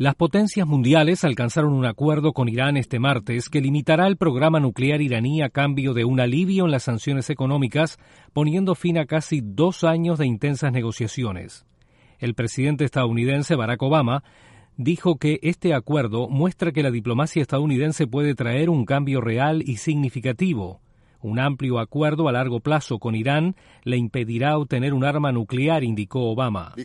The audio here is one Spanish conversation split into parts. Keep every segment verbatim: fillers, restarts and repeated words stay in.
Las potencias mundiales alcanzaron un acuerdo con Irán este martes que limitará el programa nuclear iraní a cambio de un alivio en las sanciones económicas, poniendo fin a casi dos años de intensas negociaciones. El presidente estadounidense Barack Obama dijo que este acuerdo muestra que la diplomacia estadounidense puede traer un cambio real y significativo. Un amplio acuerdo a largo plazo con Irán le impedirá obtener un arma nuclear, indicó Obama.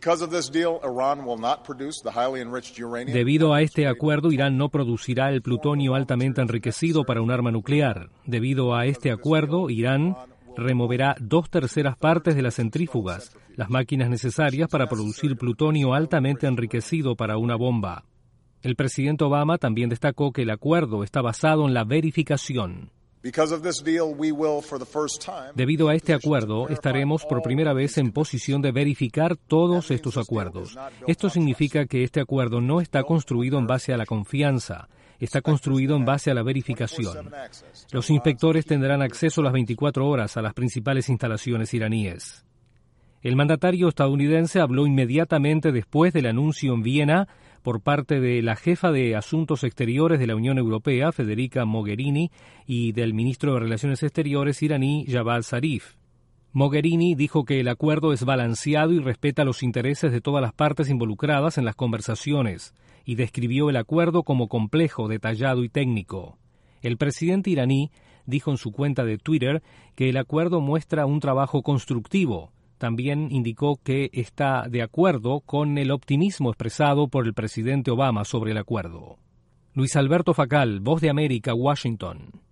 Debido a este acuerdo, Irán no producirá el plutonio altamente enriquecido para un arma nuclear. Debido a este acuerdo, Irán removerá dos terceras partes de las centrífugas, las máquinas necesarias para producir plutonio altamente enriquecido para una bomba. El presidente Obama también destacó que el acuerdo está basado en la verificación. Debido a este acuerdo, estaremos por primera vez en posición de verificar todos estos acuerdos. Esto significa que este acuerdo no está construido en base a la confianza, está construido en base a la verificación. Los inspectores tendrán acceso las veinticuatro horas a las principales instalaciones iraníes. El mandatario estadounidense habló inmediatamente después del anuncio en Viena por parte de la jefa de Asuntos Exteriores de la Unión Europea, Federica Mogherini, y del ministro de Relaciones Exteriores iraní, Javad Zarif. Mogherini dijo que el acuerdo es balanceado y respeta los intereses de todas las partes involucradas en las conversaciones, y describió el acuerdo como complejo, detallado y técnico. El presidente iraní dijo en su cuenta de Twitter que el acuerdo muestra un trabajo constructivo. También indicó que está de acuerdo con el optimismo expresado por el presidente Obama sobre el acuerdo. Luis Alberto Facal, Voz de América, Washington.